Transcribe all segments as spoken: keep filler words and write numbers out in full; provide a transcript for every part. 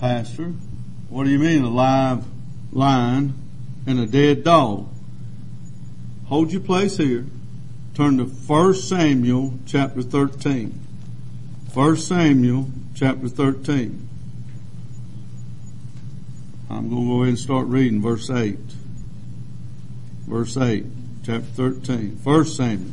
Pastor. What do you mean a live lion and a dead dog? Hold your place here. Turn to First Samuel chapter thirteen. First Samuel chapter thirteen. I'm going to go ahead and start reading verse eight. Verse eight, chapter thirteen. First Samuel.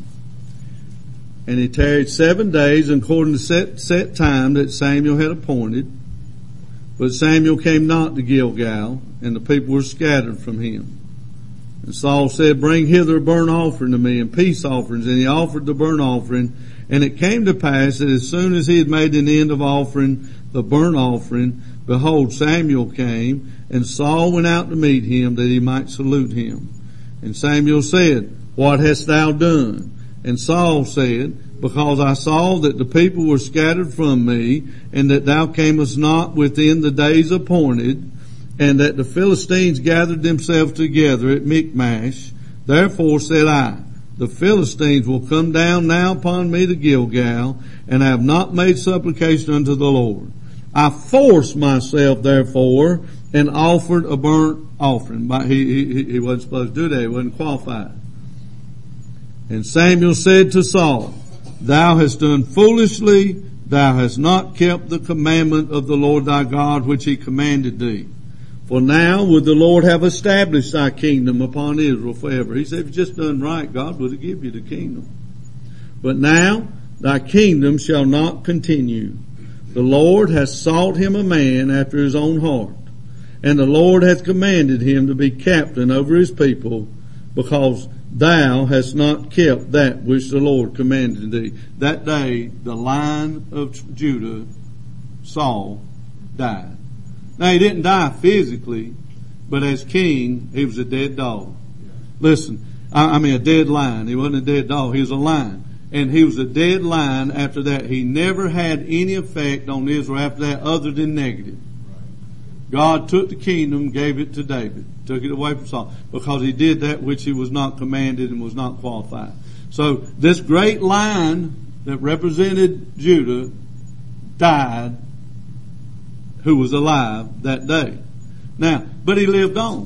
And he tarried seven days according to set, set time that Samuel had appointed. But Samuel came not to Gilgal, and the people were scattered from him. And Saul said, bring hither a burnt offering to me and peace offerings. And he offered the burnt offering. And it came to pass that as soon as he had made an end of offering the burnt offering, behold, Samuel came, and Saul went out to meet him that he might salute him. And Samuel said, what hast thou done? And Saul said, because I saw that the people were scattered from me, and that thou camest not within the days appointed, and that the Philistines gathered themselves together at Michmash. Therefore said I, the Philistines will come down now upon me to Gilgal, and I have not made supplication unto the Lord. I forced myself therefore, and offered a burnt offering. But he, he, he wasn't supposed to do that. He wasn't qualified. And Samuel said to Saul, thou hast done foolishly. Thou hast not kept the commandment of the Lord thy God, which he commanded thee. For now would the Lord have established thy kingdom upon Israel forever. He said, if you just done right, God would have given you the kingdom. But now thy kingdom shall not continue. The Lord hath sought him a man after his own heart. And the Lord hath commanded him to be captain over his people, because thou hast not kept that which the Lord commanded thee. That day, the Lion of Judah, Saul, died. Now, he didn't die physically, but as king, he was a dead dog. Listen, I, I mean a dead lion. He wasn't a dead dog. He was a lion. And he was a dead lion after that. He never had any effect on Israel after that other than negative. God took the kingdom, gave it to David, took it away from Saul, because he did that which he was not commanded and was not qualified. So this great lion that represented Judah died, who was alive that day. Now, but he lived on.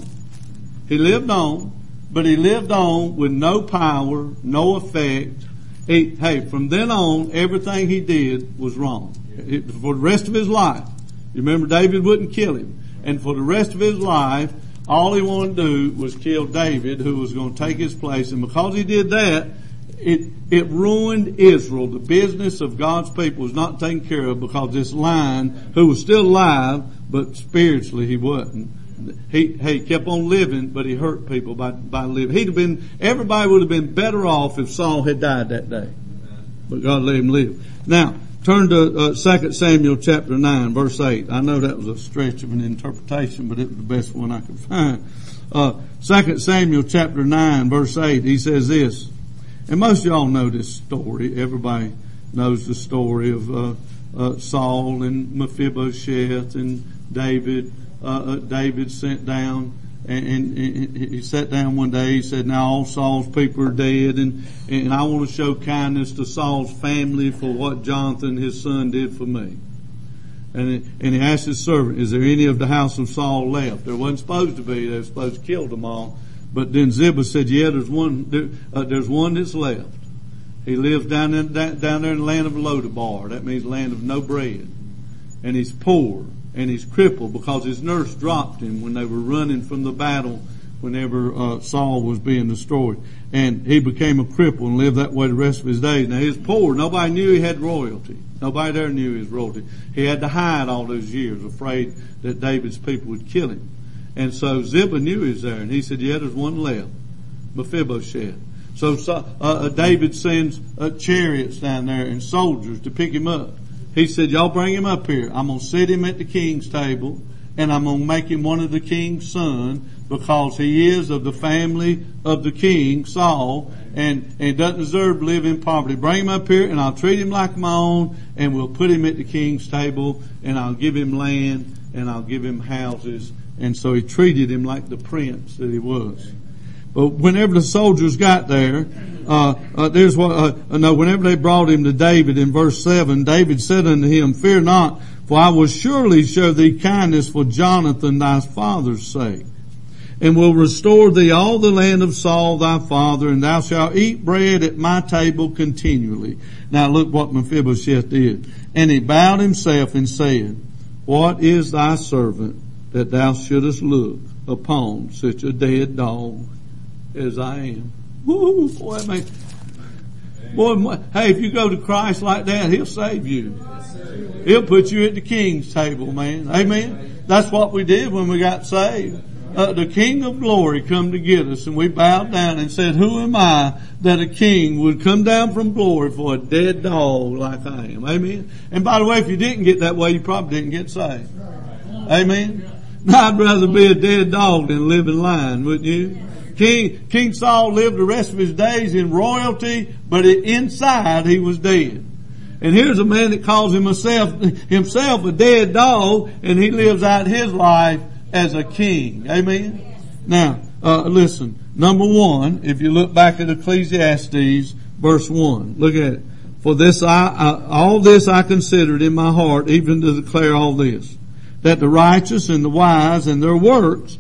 He lived on, but he lived on with no power, no effect. He, hey, from then on, everything he did was wrong. It, for the rest of his life. You remember David wouldn't kill him. And for the rest of his life, all he wanted to do was kill David, who was going to take his place. And because he did that, it, it ruined Israel. The business of God's people was not taken care of because this lion, who was still alive, but spiritually he wasn't. He, he kept on living, but he hurt people by, by living. He'd have been, everybody would have been better off if Saul had died that day. But God let him live. Now, turn to uh, Second Samuel chapter nine, verse eight. I know that was a stretch of an interpretation, but it was the best one I could find. Uh, Second Samuel chapter nine, verse eight, he says this. And most of y'all know this story. Everybody knows the story of uh, uh, Saul and Mephibosheth and David. Uh, uh, David sent down, and, and, and he sat down one day. He said, now all Saul's people are dead, and, and I want to show kindness to Saul's family for what Jonathan, his son, did for me. And, it, and he asked his servant, is there any of the house of Saul left? There wasn't supposed to be. They were supposed to kill them all. But then Ziba said, yeah, there's one, there, uh, there's one that's left. He lives down in, down there in the land of Lodabar. That means land of no bread. And he's poor. And he's crippled because his nurse dropped him when they were running from the battle whenever uh, Saul was being destroyed. And he became a cripple and lived that way the rest of his days. Now he was poor. Nobody knew he had royalty. Nobody there knew his royalty. He had to hide all those years, afraid that David's people would kill him. And so Ziba knew he was there, and he said, yeah, there's one left, Mephibosheth. So uh, David sends uh, chariots down there and soldiers to pick him up. He said, y'all bring him up here. I'm going to sit him at the king's table, and I'm going to make him one of the king's sons, because he is of the family of the king, Saul, and, and doesn't deserve to live in poverty. Bring him up here, and I'll treat him like my own, and we'll put him at the king's table, and I'll give him land, and I'll give him houses. And so he treated him like the prince that he was. But whenever the soldiers got there, Uh, uh, there's what, uh, no, whenever they brought him to David in verse seven, David said unto him, fear not, for I will surely show thee kindness for Jonathan thy father's sake, and will restore thee all the land of Saul thy father, and thou shalt eat bread at my table continually. Now look what Mephibosheth did. And he bowed himself and said, what is thy servant that thou shouldest look upon such a dead dog as I am? Woo, boy, man. Boy, hey, if you go to Christ like that, He'll save you. He'll put you at the King's table, man. Amen. That's what we did when we got saved. Uh, the King of Glory come to get us, and we bowed down and said, who am I that a king would come down from glory for a dead dog like I am? Amen. And by the way, if you didn't get that way, you probably didn't get saved. Amen. Now, I'd rather be a dead dog than live in line, wouldn't you? King, King Saul lived the rest of his days in royalty, but inside he was dead. And here's a man that calls himself, himself a dead dog, and he lives out his life as a king. Amen? Now, uh, listen. Number one, if you look back at Ecclesiastes, verse one, look at it. For this I, I, all this I considered in my heart, even to declare all this, that the righteous and the wise and their works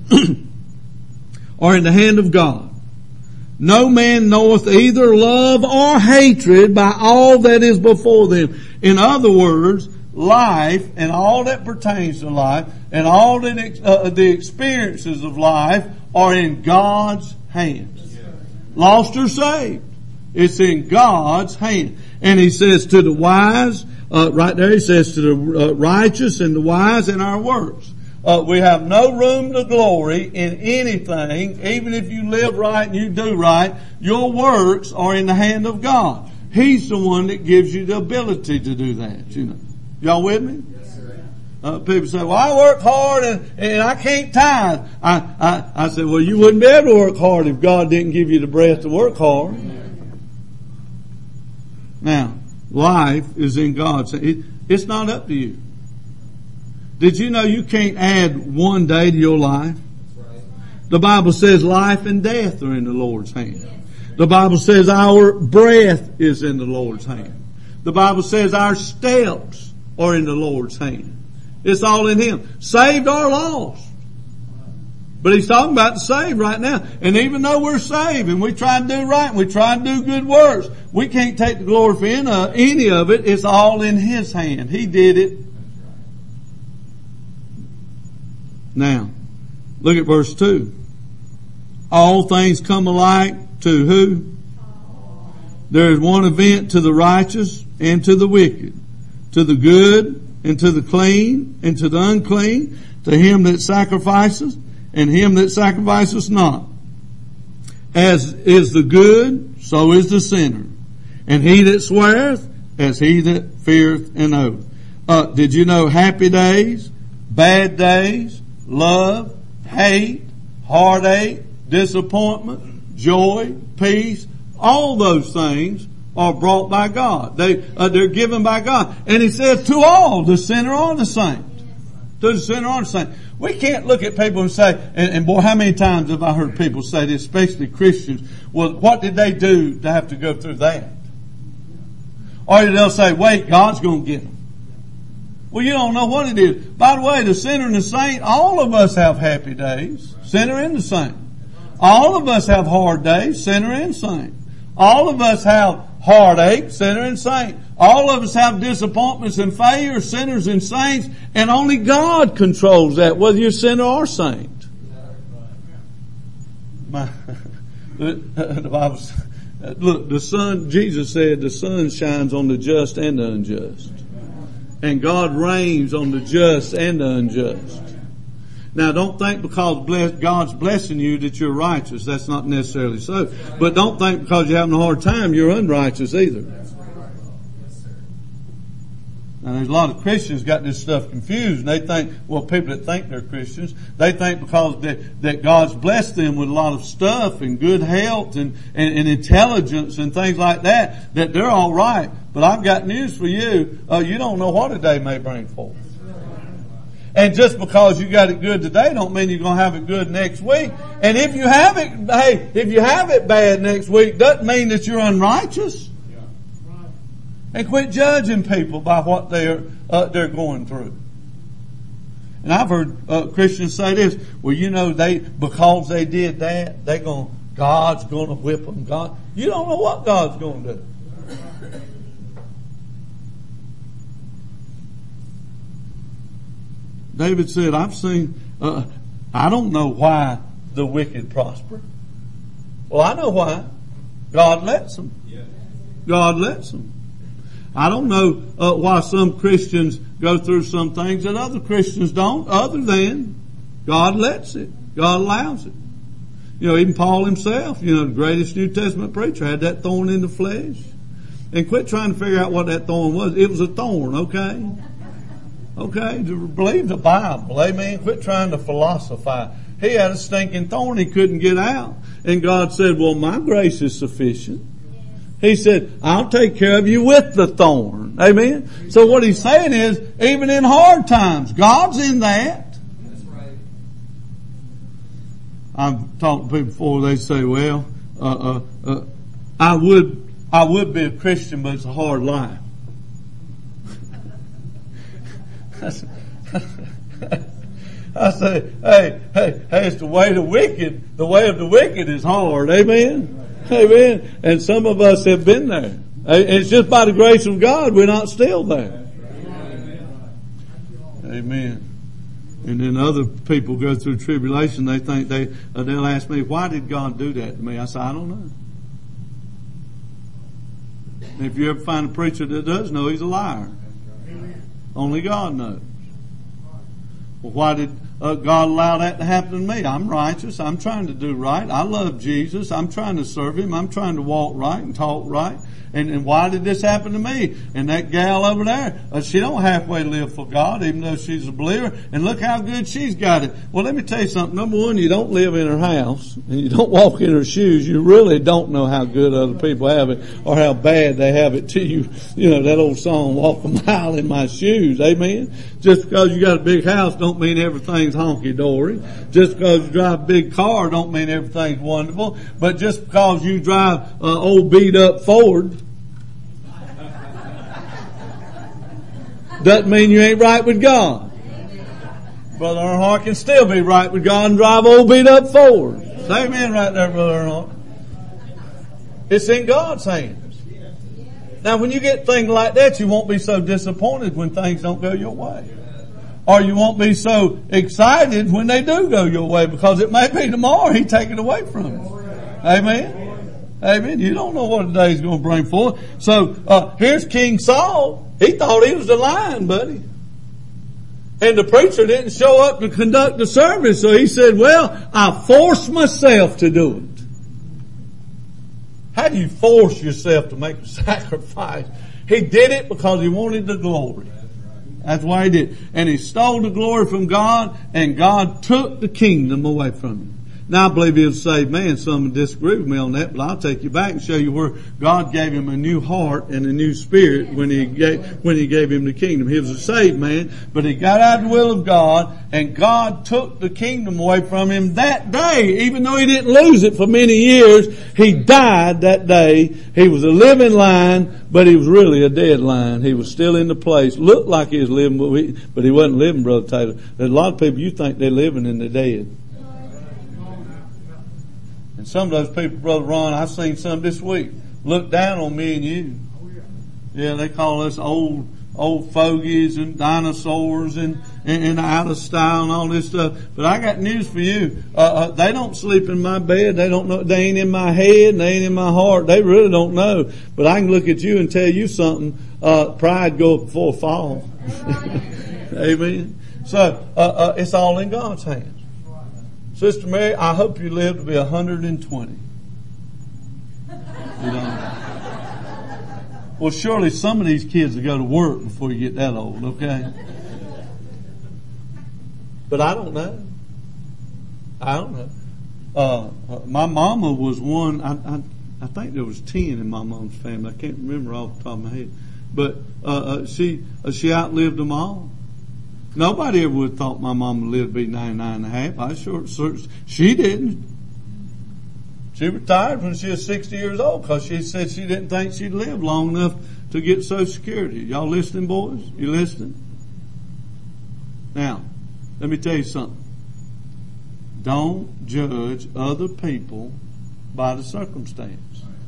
are in the hand of God. No man knoweth either love or hatred by all that is before them. In other words, life and all that pertains to life and all the, uh, the experiences of life are in God's hands. Lost or saved, it's in God's hand. And He says to the wise, uh, right there He says to the uh, righteous and the wise in our works. Uh, we have no room to glory in anything, even if you live right and you do right. Your works are in the hand of God. He's the one that gives you the ability to do that, you know. Y'all with me? Yes, sir. Uh, people say, well, I work hard and, and I can't tithe. I, I, I said, well, you wouldn't be able to work hard if God didn't give you the breath to work hard. Now, life is in God's hands. It, it's not up to you. Did you know you can't add one day to your life? The Bible says life and death are in the Lord's hand. The Bible says our breath is in the Lord's hand. The Bible says our steps are in the Lord's hand. It's all in Him. Saved or lost. But He's talking about the saved right now. And even though we're saved and we try to do right and we try to do good works, we can't take the glory for any of it. It's all in His hand. He did it. Now, look at verse two. All things come alike to who? There is one event to the righteous and to the wicked, to the good and to the clean and to the unclean, to him that sacrifices and him that sacrifices not. As is the good, so is the sinner. And he that sweareth, as he that feareth an oath. Uh, did you know happy days, bad days, love, hate, heartache, disappointment, joy, peace, all those things are brought by God. They, uh, they're given by God. And He says to all, the sinner or the saint. To the sinner or the saint. We can't look at people and say, and, and boy, how many times have I heard people say this, especially Christians, well, what did they do to have to go through that? Or they'll say, wait, God's going to get them. Well, you don't know what it is. By the way, the sinner and the saint, all of us have happy days. Sinner and the saint. All of us have hard days. Sinner and saint. All of us have heartache. Sinner and saint. All of us have disappointments and failures. Sinners and saints. And only God controls that, whether you're sinner or saint. My, the Bible, look, the sun, Jesus said the sun shines on the just and the unjust. And God reigns on the just and the unjust. Now, don't think because bless, God's blessing you that you're righteous. That's not necessarily so. But don't think because you're having a hard time you're unrighteous either. Now, there's a lot of Christians got this stuff confused. And they think, well, people that think they're Christians, they think because they, that God's blessed them with a lot of stuff and good health and, and, and intelligence and things like that, that they're all right. But I've got news for you. Uh, you don't know what a day may bring forth. And just because you got it good today don't mean you're going to have it good next week. And if you have it, hey, if you have it bad next week, doesn't mean that you're unrighteous. Yeah. Right. And quit judging people by what they're, uh, they're going through. And I've heard uh, Christians say this, well, you know, they, because they did that, they going, God's going to whip them. God, you don't know what God's going to do. David said, I've seen, uh, I don't know why the wicked prosper. Well, I know why. God lets them. God lets them. I don't know uh, why some Christians go through some things that other Christians don't, other than God lets it. God allows it. You know, even Paul himself, you know, the greatest New Testament preacher, had that thorn in the flesh. And quit trying to figure out what that thorn was. It was a thorn, okay? Okay, to believe the Bible, amen. Quit trying to philosophize. He had a stinking thorn he couldn't get out. And God said, well, my grace is sufficient. He said, I'll take care of you with the thorn. Amen. So what he's saying is, even in hard times, God's in that. That's right. I've talked to people before, they say, well, uh, uh, uh, I would, I would be a Christian, but it's a hard life. I say, hey, hey, hey, it's the way of the wicked. The way of the wicked is hard. Amen? Amen. And some of us have been there. It's just by the grace of God we're not still there. Amen. And then other people go through tribulation. They think they, uh, they'll ask me, why did God do that to me? I say, I don't know. And if you ever find a preacher that does know, he's a liar. Only God knows. Well, why did uh, God allow that to happen to me? I'm righteous. I'm trying to do right. I love Jesus. I'm trying to serve Him. I'm trying to walk right and talk right. And, and why did this happen to me? And that gal over there, uh, she don't halfway live for God, even though she's a believer. And look how good she's got it. Well, let me tell you something. Number one, you don't live in her house and you don't walk in her shoes. You really don't know how good other people have it or how bad they have it to you. You know, that old song, walk a mile in my shoes. Amen. Just because you got a big house don't mean everything's honky-dory. Just because you drive a big car don't mean everything's wonderful. But just because you drive an uh, old beat-up Ford doesn't mean you ain't right with God. Brother Earnhardt can still be right with God and drive old beat-up Ford. Say amen right there, Brother Earnhardt. It's in God's hands. Now, when you get things like that, you won't be so disappointed when things don't go your way. Or you won't be so excited when they do go your way, because it may be tomorrow He take it away from you. Amen? Amen. You don't know what the day's going to bring forth. So, uh, here's King Saul. He thought he was the lion, buddy. And the preacher didn't show up to conduct the service, so he said, well, I forced myself to do it. How do you force yourself to make a sacrifice? He did it because he wanted the glory. That's why he did. And he stole the glory from God, and God took the kingdom away from him. Now I believe he'll say, man, some would disagree with me on that, but I'll take you back and show you where God gave him a new heart and a new spirit when he gave, when he gave him the kingdom. He was a saved man, but he got out of the will of God, and God took the kingdom away from him that day. Even though he didn't lose it for many years, he died that day. He was a living lion, but he was really a dead lion. He was still in the place. Looked like he was living, but he, but he wasn't living, Brother Taylor. There's a lot of people, you think they're living and they're dead. And some of those people, Brother Ron, I've seen some this week, look down on me and you. Yeah, they call us old, old fogies and dinosaurs and, and, and out of style and all this stuff. But I got news for you. Uh, uh, they don't sleep in my bed. They don't know, they ain't in my head and they ain't in my heart. They really don't know. But I can look at you and tell you something. Uh, pride goes before a fall. Amen. So, uh, uh, it's all in God's hands. Sister Mary, I hope you live to be one hundred twenty. You know? Well, surely some of these kids will go to work before you get that old, okay? But I don't know. I don't know. Uh, my mama was one, I, I, I think there was ten in my mom's family. I can't remember off the top of my head. But uh, uh, she uh, she outlived them all. Nobody ever would have thought my mom would live to be ninety-nine and a half. I sure, sure, she didn't. She retired when she was sixty years old because she said she didn't think she'd live long enough to get Social Security. Y'all listening, boys? You listening? Now, let me tell you something. Don't judge other people by the circumstance.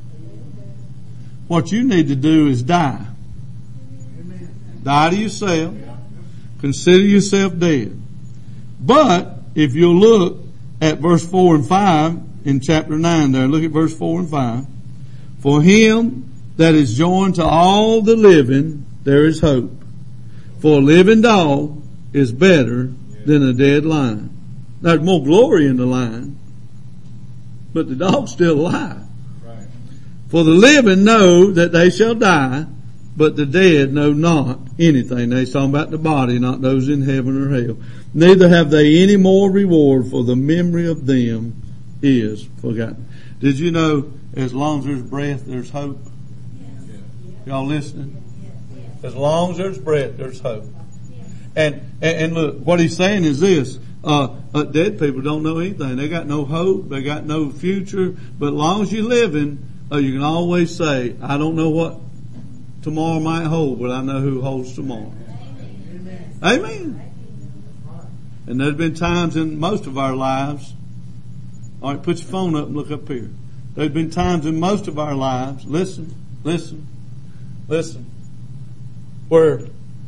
What you need to do is die. Die to yourself. Consider yourself dead. But if you look at verse four and five in chapter nine there, look at verse four and five. For him that is joined to all the living, there is hope. For a living dog is better than a dead lion. There's more glory in the lion, but the dog's still alive. Right. For the living know that they shall die, but the dead know not anything. They're talking about the body, not those in heaven or hell. Neither have they any more reward, for the memory of them is forgotten. Did you know as long as there's breath, there's hope? Y'all listening? As long as there's breath, there's hope. And, and, and look, what he's saying is this. Uh, uh, dead people don't know anything. They got no hope. They got no future. But as long as you're living, uh, you can always say, I don't know what tomorrow might hold, but I know who holds tomorrow. Amen. Amen. And there's been times in most of our lives. All right, put your phone up and look up here. There's been times in most of our lives, listen, listen, listen, where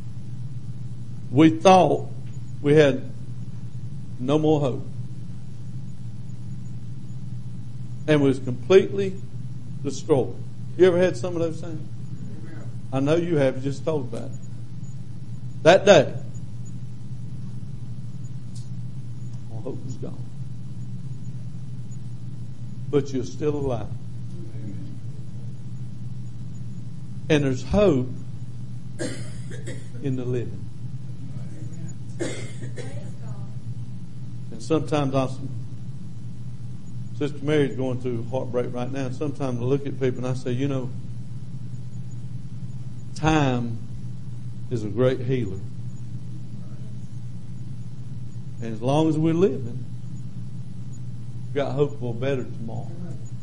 we thought we had no more hope. And was completely destroyed. You ever had some of those things? I know you have. You just told about it. That day, all hope was gone. But you're still alive. And there's hope in the living. And sometimes I, Sister Mary's going through heartbreak right now, and sometimes I look at people and I say, you know, time is a great healer. And as long as we're living, we've got hope for a better tomorrow.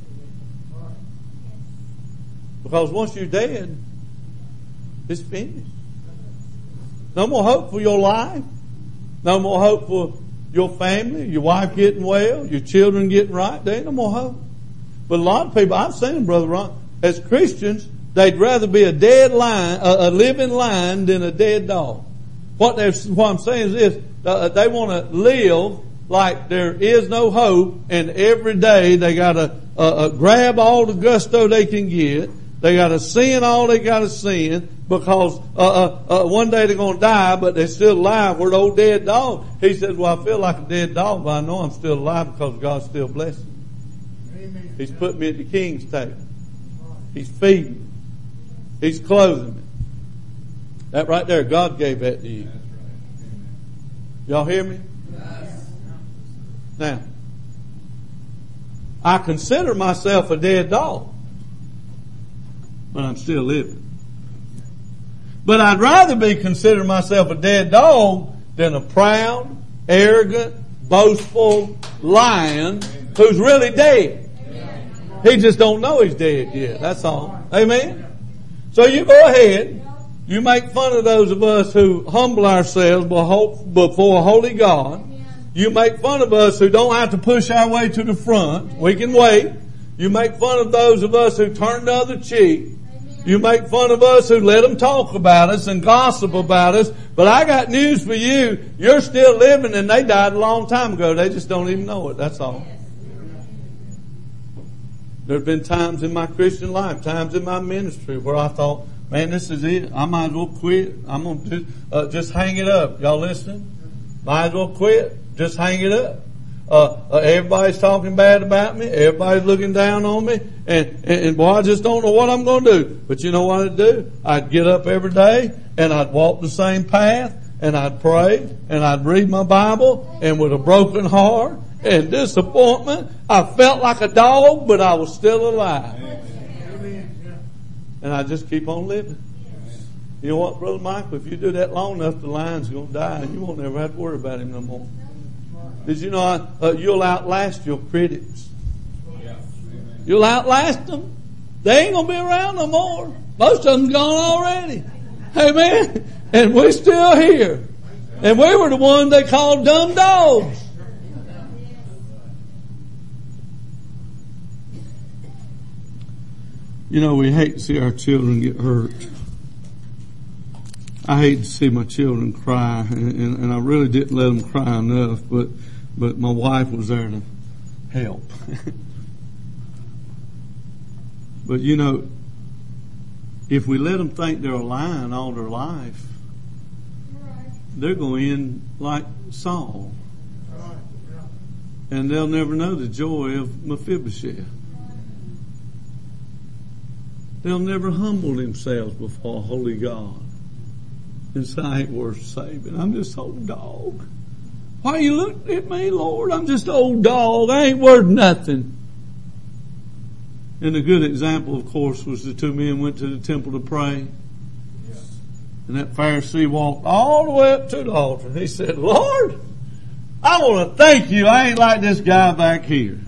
Because once you're dead, it's finished. No more hope for your life. No more hope for your family, your wife getting well, your children getting right. There ain't no more hope. But a lot of people, I've seen them, Brother Ron, as Christians, they'd rather be a dead lion, a, a living lion than a dead dog. What they're, what I'm saying is this, uh, they want to live like there is no hope, and every day they gotta uh, uh, grab all the gusto they can get. They gotta sin all they gotta sin, because uh, uh, uh, one day they're gonna die, but they're still alive. We're the old dead dog. He says, well, I feel like a dead dog, but I know I'm still alive because God's still blessing me. Amen. He's put me at the king's table. He's feeding me. He's clothing me. That right there, God gave that to you. Y'all hear me? Yes. Now, I consider myself a dead dog, but I'm still living. But I'd rather be considered myself a dead dog than a proud, arrogant, boastful lion who's really dead. He just don't know he's dead yet. That's all. Amen? So you go ahead. You make fun of those of us who humble ourselves before a holy God. You make fun of us who don't have to push our way to the front. We can wait. You make fun of those of us who turn the other cheek. You make fun of us who let them talk about us and gossip about us. But I got news for you. You're still living, and they died a long time ago. They just don't even know it. That's all. There have been times in my Christian life, times in my ministry where I thought, man, this is it. I might as well quit. I'm going to uh, just hang it up. Y'all listening? Might as well quit. Just hang it up. Uh, uh, everybody's talking bad about me. Everybody's looking down on me. And, and, and boy, I just don't know what I'm going to do. But you know what I'd do? I'd get up every day and I'd walk the same path and I'd pray and I'd read my Bible, and with a broken heart and disappointment, I felt like a dog, but I was still alive. And I just keep on living. You know what, Brother Michael? If you do that long enough, the lion's going to die, and you won't ever have to worry about him no more. Did you know uh, you'll outlast your critics? You'll outlast them. They ain't going to be around no more. Most of them's gone already. Amen. And we're still here. And we were the ones they called dumb dogs. You know, we hate to see our children get hurt. I hate to see my children cry, and, and, and I really didn't let them cry enough, but, but my wife was there to help. But you know, if we let them think they're a lion all their life, they're going to end like Saul. And they'll never know the joy of Mephibosheth. They'll never humble themselves before holy God and say, I ain't worth saving. I'm just an old dog. Why you looking at me, Lord? I'm just an old dog. I ain't worth nothing. And a good example, of course, was the two men went to the temple to pray. And that Pharisee walked all the way up to the altar. He said, Lord, I want to thank you. I ain't like this guy back here.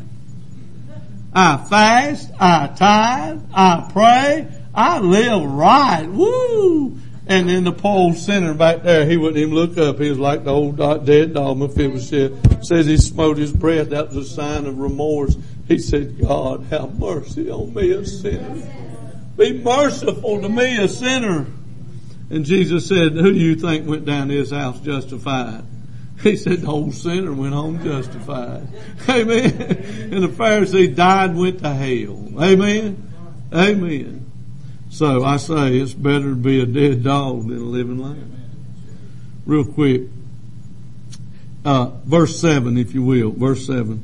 I fast, I tithe, I pray, I live right. Woo! And then the poor old sinner back there, he wouldn't even look up. He was like the old dead dog Mephibosheth. Says he smote his breath. That was a sign of remorse. He said, God, have mercy on me, a sinner. Be merciful to me, a sinner. And Jesus said, who do you think went down to his house justified? He said, the old sinner went home justified. Amen. And the Pharisee died and went to hell. Amen. Amen. So I say it's better to be a dead dog than a living lamb. Real quick. Uh, verse seven, if you will. Verse seven.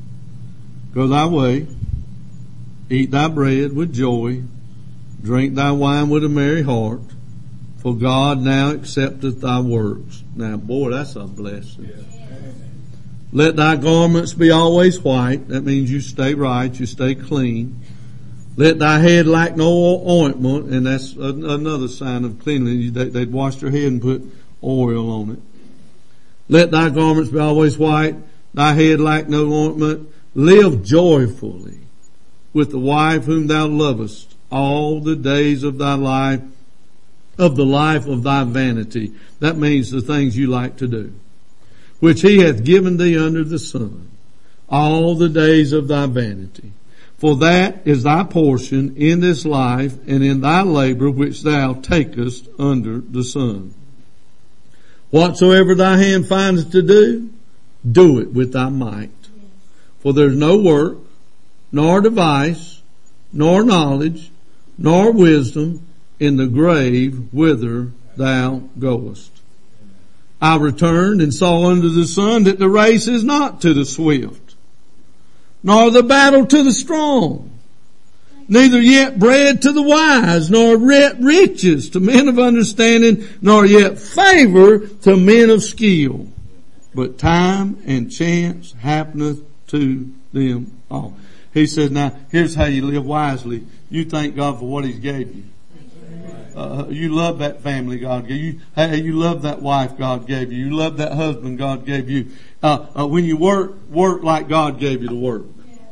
Go thy way. Eat thy bread with joy. Drink thy wine with a merry heart. For God now accepteth thy works. Now, boy, that's a blessing. Yeah. Let thy garments be always white. That means you stay right, you stay clean. Let thy head lack no ointment, and that's another sign of cleanliness. They'd wash their head and put oil on it. Let thy garments be always white. Thy head lack no ointment. Live joyfully with the wife whom thou lovest all the days of thy life, of the life of thy vanity. That means the things you like to do, which he hath given thee under the sun, all the days of thy vanity. For that is thy portion in this life and in thy labor which thou takest under the sun. Whatsoever thy hand findeth to do, do it with thy might. For there's no work, nor device, nor knowledge, nor wisdom in the grave whither thou goest. I returned and saw under the sun that the race is not to the swift, nor the battle to the strong, neither yet bread to the wise, nor yet riches to men of understanding, nor yet favor to men of skill. But time and chance happeneth to them all. He says, now here's how you live wisely. You thank God for what He's gave you. Uh, you love that family God gave you. Hey, you love that wife God gave you. You love that husband God gave you. Uh, uh, when you work, work like God gave you to work.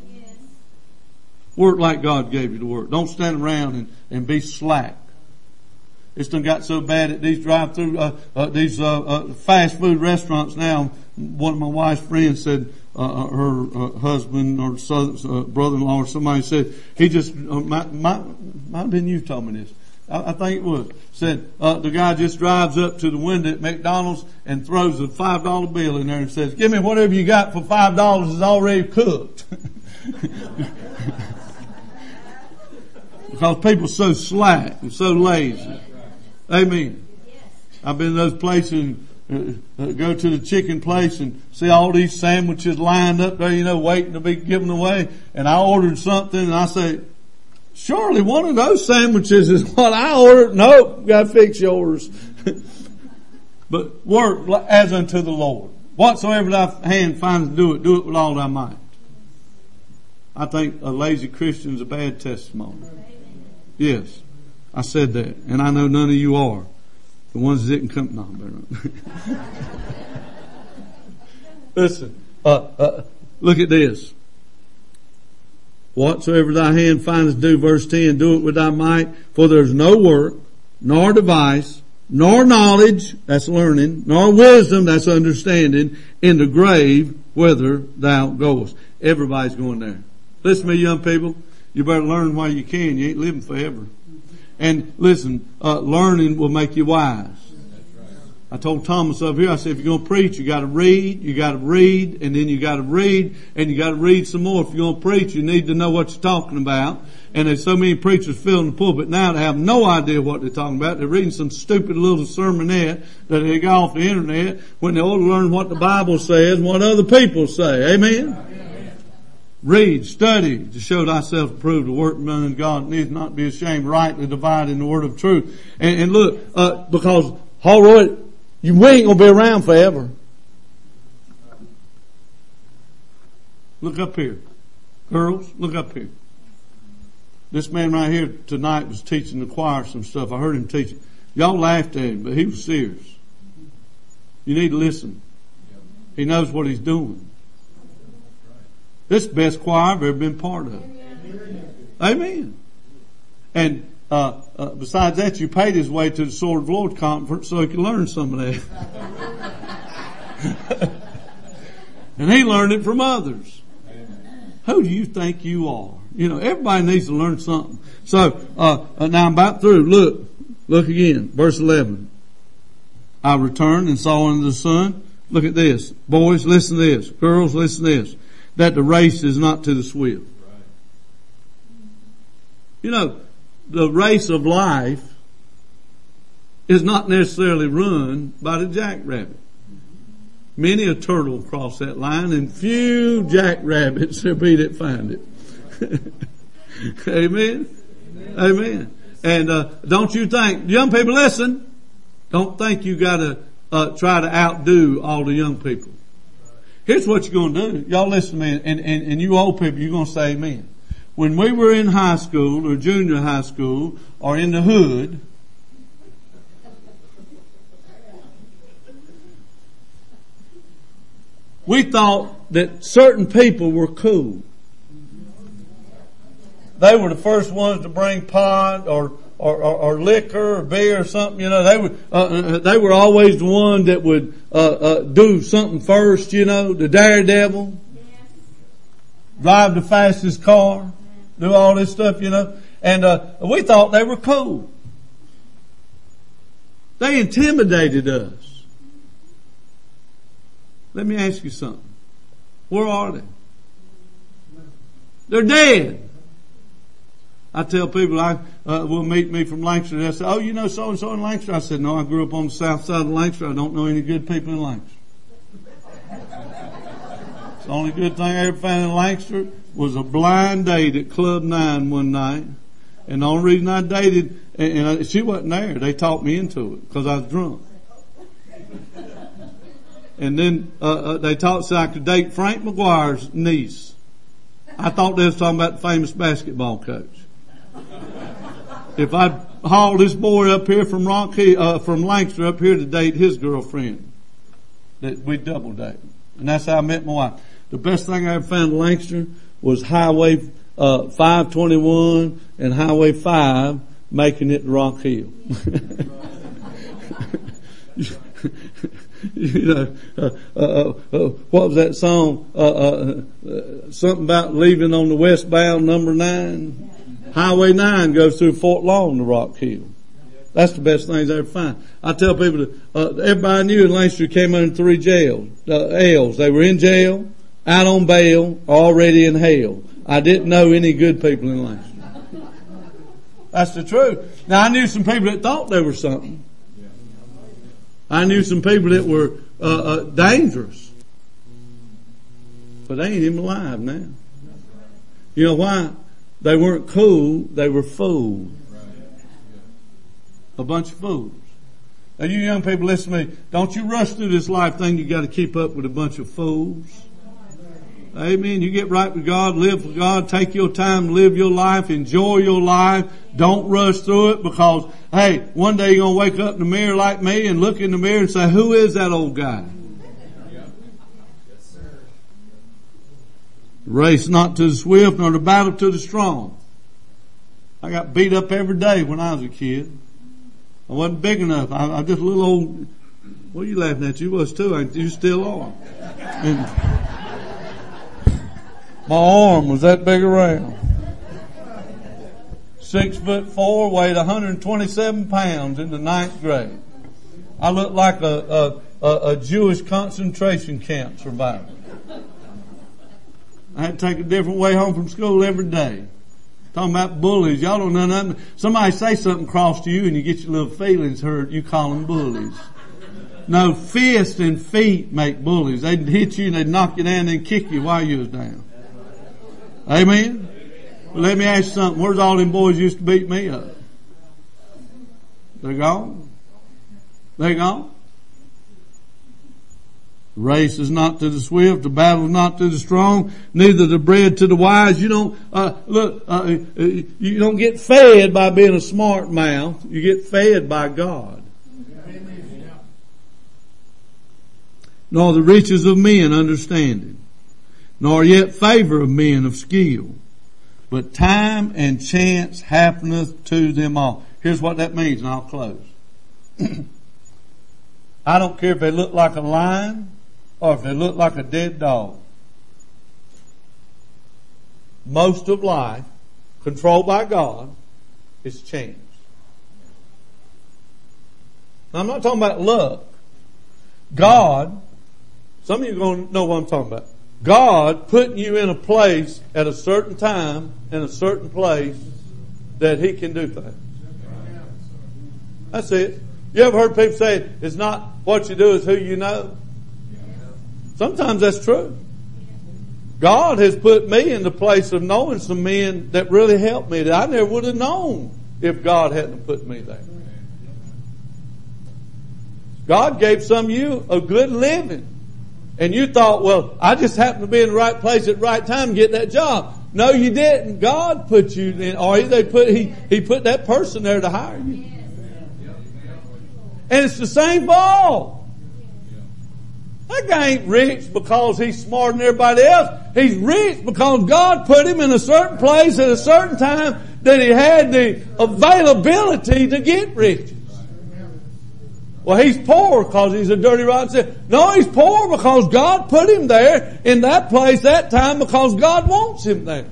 Work like God gave you to work. Don't stand around and, and be slack. It's done got so bad at these drive-through, uh, uh, these uh, uh, fast food restaurants now. One of my wife's friends said, uh, her uh, husband or son, uh, brother-in-law or somebody said, he just, uh, might, might, might have been you told me this. I, I think it was. Said, uh, the guy just drives up to the window at McDonald's and throws a five dollar bill in there and says, give me whatever you got for five dollars is already cooked. Because people are so slack and so lazy. Amen. I've been in those places and uh, go to the chicken place and see all these sandwiches lined up there, you know, waiting to be given away. And I ordered something and I say, surely one of those sandwiches is what I ordered. Nope, gotta fix yours. But work as unto the Lord. Whatsoever thy hand finds to do it, do it with all thy might. I think a lazy Christian is a bad testimony. Yes. I said that, and I know none of you are. The ones that didn't come, no, better. Listen, uh, uh, look at this. Whatsoever thy hand findeth do, verse ten, do it with thy might, for there's no work, nor device, nor knowledge, that's learning, nor wisdom, that's understanding, in the grave whither thou goest. Everybody's going there. Listen to me, young people, you better learn while you can. You ain't living forever. And listen, uh, learning will make you wise. I told Thomas up here, I said, if you're going to preach, you got to read, you got to read, and then you got to read, and you got to read some more. If you're going to preach, you need to know what you're talking about. And there's so many preachers filling the pulpit now that have no idea what they're talking about. They're reading some stupid little sermonette that they got off the internet when they ought to learn what the Bible says and what other people say. Amen? Amen. Read, study to show thyself approved, a workman in God, needs not be ashamed, rightly dividing the word of truth. And, and look, uh, because Holroyd, you ain't gonna be around forever. Look up here. Girls, look up here. This man right here tonight was teaching the choir some stuff. I heard him teaching. Y'all laughed at him, but he was serious. You need to listen. He knows what he's doing. This is the best choir I've ever been part of. Amen. And Uh, uh, besides that, you paid his way to the Sword of the Lord conference so he could learn some of that. And he learned it from others. Who do you think you are? You know, everybody needs to learn something. So, uh, uh, now I'm about through. Look, look again. Verse eleven. I returned and saw under the sun. Look at this. Boys, listen to this. Girls, listen to this. That the race is not to the swift. You know, the race of life is not necessarily run by the jackrabbit. Many a turtle cross that line, and few jackrabbits there be that find it. Amen? Amen. Amen. And uh, don't you think, young people, listen. Don't think you got to uh, try to outdo all the young people. Here's what you're going to do. Y'all listen to me, and, and, and you old people, you're going to say amen. When we were in high school or junior high school or in the hood, we thought that certain people were cool. They were the first ones to bring pot or or, or, or liquor or beer or something. You know, they were uh, they were always the one that would uh, uh, do something first. You know, the daredevil, drive the fastest car. Do all this stuff, you know. And uh we thought they were cool. They intimidated us. Let me ask you something. Where are they? They're dead. I tell people I uh, will meet me from Lancaster. They say, oh, you know so-and-so in Lancaster? I said, no, I grew up on the south side of Lancaster. I don't know any good people in Lancaster. It's the only good thing I ever found in Lancaster was a blind date at Club Nine one night. And the only reason I dated, and, and I, she wasn't there. They talked me into it because I was drunk. And then uh, uh, they talked so I could date Frank McGuire's niece. I thought they was talking about the famous basketball coach. If I'd haul this boy up here from Rocky, uh, from Lancaster up here to date his girlfriend, that we double date. And that's how I met my wife. The best thing I ever found in Lancaster was Highway uh, five twenty-one and Highway five making it to Rock Hill. You know, uh, uh, uh, what was that song? Uh, uh, uh, something about leaving on the westbound number nine. Highway nine goes through Fort Lawn to Rock Hill. That's the best things I ever find. I tell people that uh, everybody I knew in Lancaster came under three jails, uh, L's. They were in jail, out on bail, already in hell. I didn't know any good people in Lancaster. That's the truth. Now I knew some people that thought they were something. I knew some people that were uh, uh, dangerous, but they ain't even alive now. You know why? They weren't cool. They were fools. A bunch of fools. Now you young people, listen to me. Don't you rush through this life thing. You got to keep up with a bunch of fools. Amen. You get right with God, live for God, take your time, live your life, enjoy your life. Don't rush through it because, hey, one day you're going to wake up in the mirror like me and look in the mirror and say, who is that old guy? The race not to the swift nor the battle to the strong. I got beat up every day when I was a kid. I wasn't big enough. I, I just a little old, what are you laughing at? You was too. You still are. And my arm was that big around. Six foot four, weighed one hundred twenty-seven pounds in the ninth grade. I looked like a, a, a, a Jewish concentration camp survivor. I had to take a different way home from school every day. Talking about bullies. Y'all don't know nothing. Somebody say something cross to you and you get your little feelings hurt, you call them bullies. No, fists and feet make bullies. They'd hit you and they'd knock you down and kick you while you was down. Amen? Well, let me ask you something. Where's all them boys used to beat me up? They're gone. They're gone. The race is not to the swift, the battle is not to the strong, neither the bread to the wise. You don't, uh, look, uh, you don't get fed by being a smart mouth. You get fed by God. Nor the riches of men understanding, nor yet favor of men of skill. But time and chance happeneth to them all. Here's what that means, and I'll close. I don't care if they look like a lion or if they look like a dead dog. Most of life, controlled by God, is chance. Now, I'm not talking about luck. God, some of you are going to know what I'm talking about. God putting you in a place at a certain time in a certain place that He can do things. That's it. You ever heard people say it's not what you do, it's who you know? Sometimes that's true. God has put me in the place of knowing some men that really helped me that I never would have known if God hadn't put me there. God gave some of you a good living. And you thought, well, I just happened to be in the right place at the right time and get that job. No, you didn't. God put you in, or they put, he, he put that person there to hire you. And it's the same for all. That guy ain't rich because he's smarter than everybody else. He's rich because God put him in a certain place at a certain time that he had the availability to get riches. Well, he's poor because he's a dirty, rotten sinner. No, he's poor because God put him there in that place that time because God wants him there.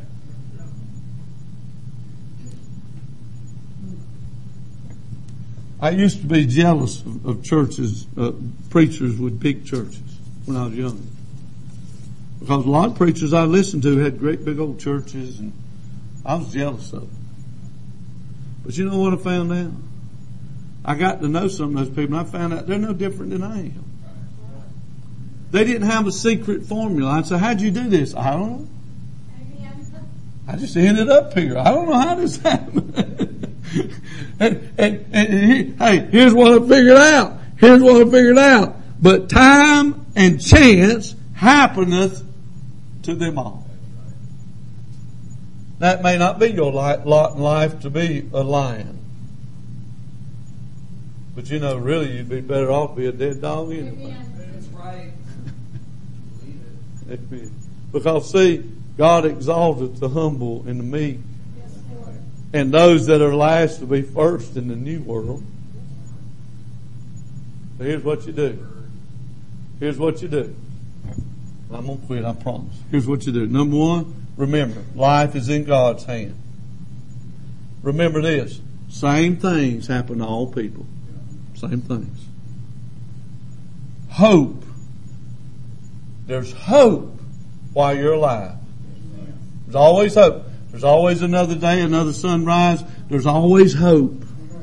I used to be jealous of, of churches, uh, preachers with big churches when I was young. Because a lot of preachers I listened to had great big old churches and I was jealous of them. But you know what I found out? I got to know some of those people and I found out they're no different than I am. They didn't have a secret formula. I'd say, how'd you do this? I don't know. I just ended up here. I don't know how this happened. and, and, and, and hey, here's what I figured out. Here's what I figured out. But time and chance happeneth to them all. That may not be your lot in life to be a lion. But you know, really, you'd be better off to be a dead dog anyway. That's right. Because see, God exalteth the humble and the meek. And those that are last to be first in the new world. So here's what you do. Here's what you do. I'm going to quit, I promise. Here's what you do. Number one, remember, life is in God's hand. Remember this. Same things happen to all people. Same things. Hope. There's hope while you're alive. There's always hope. There's always another day, another sunrise. There's always hope.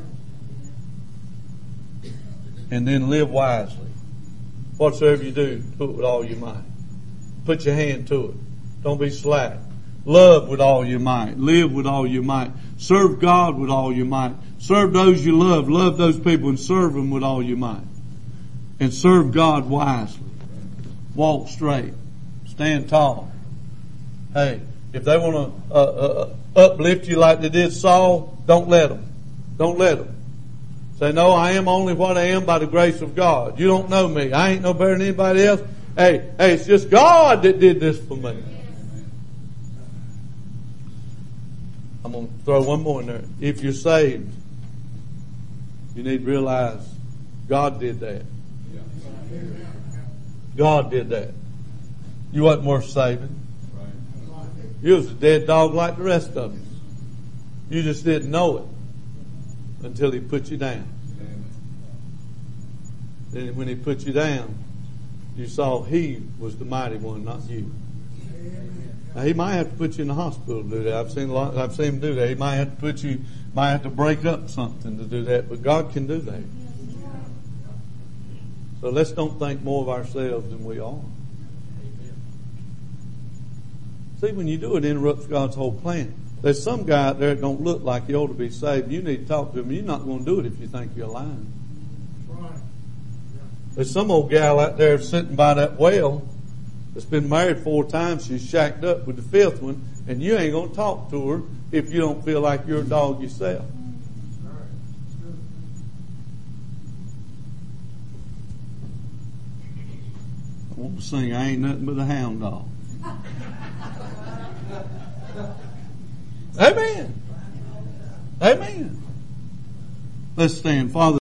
And then live wisely. Whatsoever you do, do it with all your might. Put your hand to it. Don't be slack. Love with all your might. Live with all your might. Serve God with all your might. Serve those you love. Love those people and serve them with all your might. And serve God wisely. Walk straight. Stand tall. Hey, if they want to uh, uh, uplift you like they did Saul, don't let them. Don't let them. Say, no, I am only what I am by the grace of God. You don't know me. I ain't no better than anybody else. Hey, hey, it's just God that did this for me. I'm going to throw one more in there. If you're saved, you need to realize God did that. God did that. You wasn't worth saving. You was a dead dog like the rest of us. You just didn't know it until He put you down. Then when He put you down, you saw He was the mighty one, not you. Now, He might have to put you in the hospital to do that. I've seen a lot, I've seen Him do that. He might have to put you, might have to break up something to do that, but God can do that. So let's don't think more of ourselves than we are. See, when you do it, it interrupts God's whole plan. There's some guy out there that don't look like he ought to be saved. You need to talk to him. You're not going to do it if you think you're lying. There's some old gal out there sitting by that well that's been married four times. She's shacked up with the fifth one, and you ain't going to talk to her if you don't feel like you're a dog yourself. I want to sing, I ain't nothing but a hound dog. Amen. Amen. Let's stand. Father.